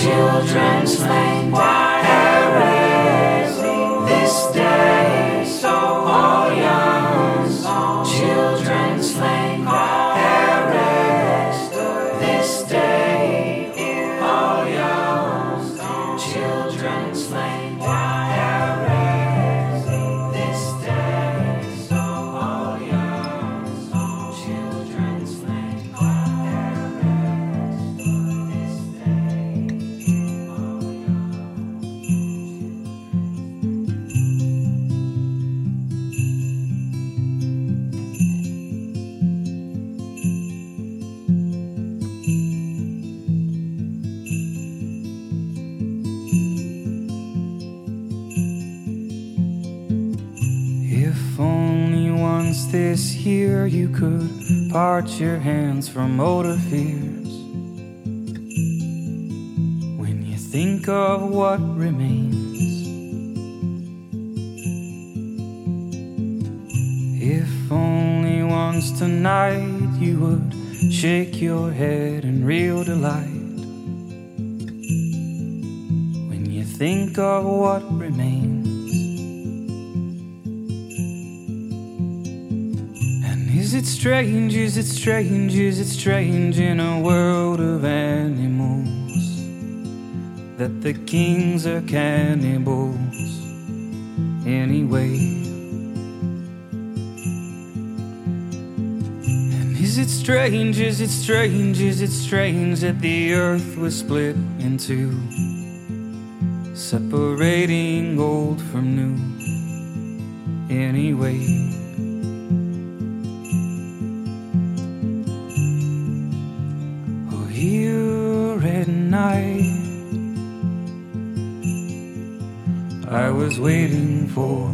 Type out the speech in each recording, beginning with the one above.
children slain by heresy. This day, all young children slain by heresy. This day, all young children slain by heresy. This day, all young children slain by heresy. This If only once this year you could part your hands from motor fears. When you think of what remains, if only once tonight you would shake your head in real delight. When you think of what remains. Is it strange, is it strange, is it strange in a world of animals that the kings are cannibals anyway? And is it strange, is it strange, is it strange that the earth was split in two, separating old from new anyway? Here at night, I was waiting for,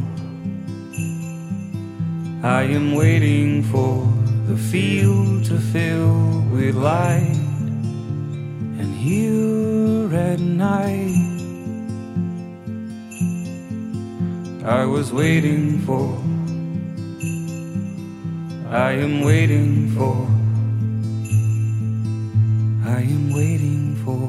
I am waiting for the field to fill with light. And here at night, I was waiting for, I am waiting for, I am waiting for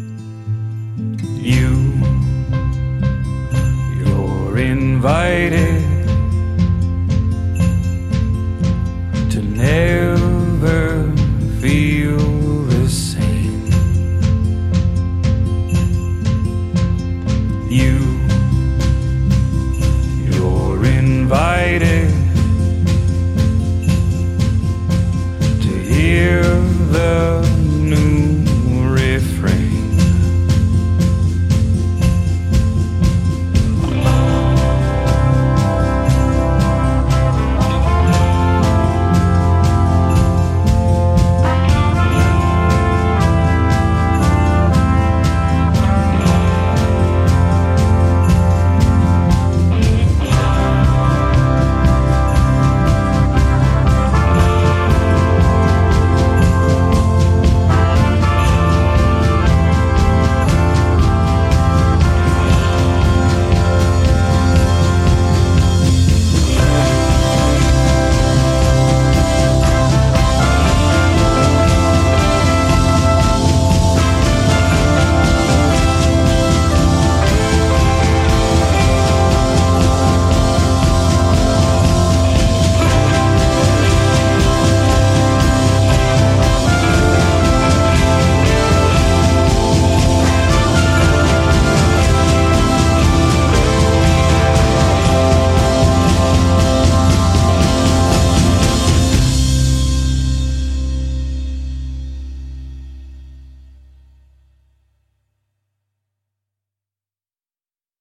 you. You're invited